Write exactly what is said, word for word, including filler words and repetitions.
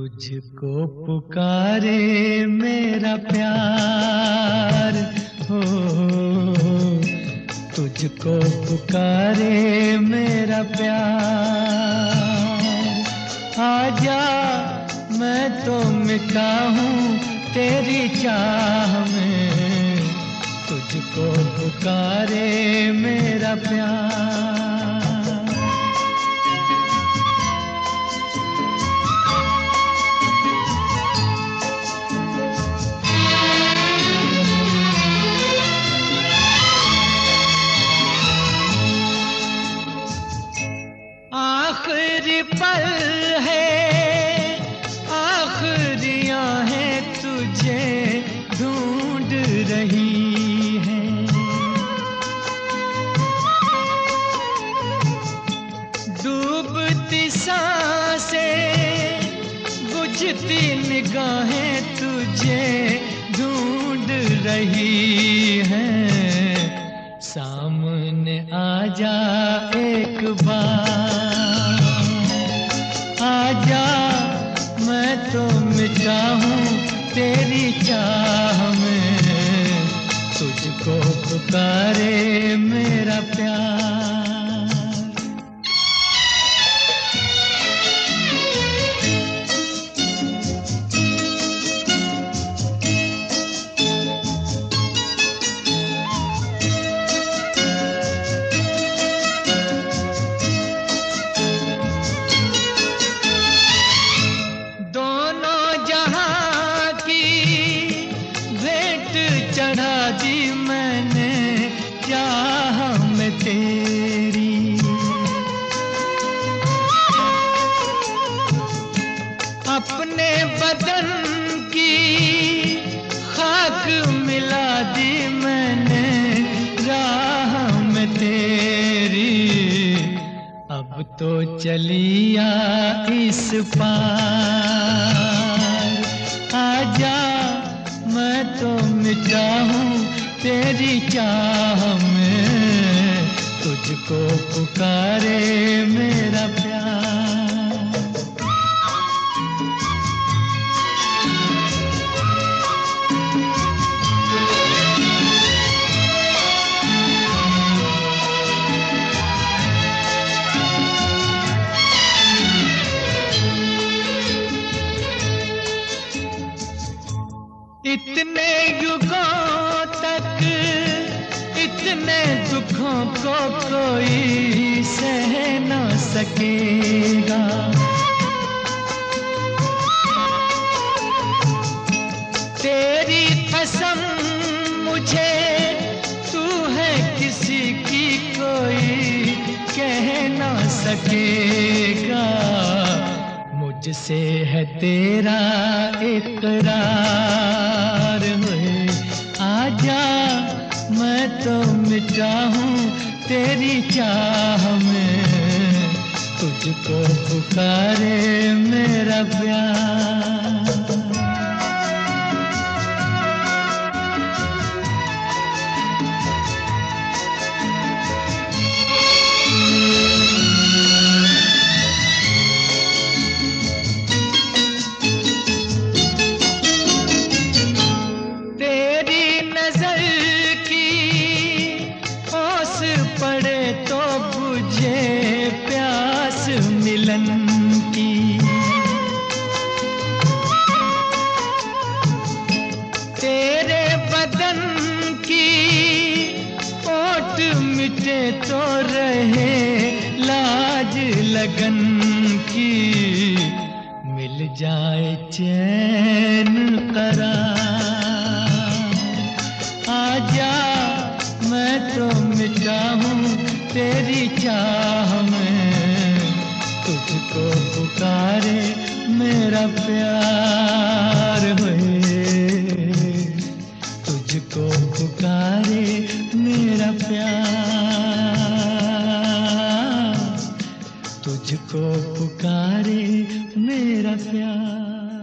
तुझको पुकारे मेरा प्यार हो, तुझको पुकारे मेरा प्यार। आजा मैं तो मिटा हूँ तेरी चाह में, तुझको पुकारे मेरा प्यार। आखिरी पल है, आखिरियां हैं तुझे ढूंढ रही हैं। डूबती सांसें, बुझती निगाहें तुझे ढूंढ रही हैं। सामने आजा एक बार, आजा मैं तो मिटा हूँ तेरी चाह में, तुझको पुकारे मेरा प्यार। चढ़ा दी मैंने चाह में तेरी, अपने बदन की खाक मिला दी मैंने राह में तेरी। अब तो चलिया इस पार, आजा मैं तो मिटा हूँ तेरी चाह में, तुझको पुकारे मेरा प्यार। इतने युगों तक इतने दुखों को कोई सह न सकेगा। तेरी कसम मुझे तू है किसी की कोई कह न सकेगा। मुझसे है तेरा इकरार है, आजा मैं तो मिटा हूँ तेरी चाह में, तुझको पुकारे मेरा प्यार। पड़े तो बुझे प्यास मिलन की, तेरे बदन की ओट मिटे तो रहे लाज लगन की। मिल जाए चैन करार, आजा मैं तो मिटा हूँ तेरी चाह में, तुझको पुकारे मेरा प्यार है, तुझको पुकारे मेरा प्यार, तुझको पुकारे मेरा प्यार।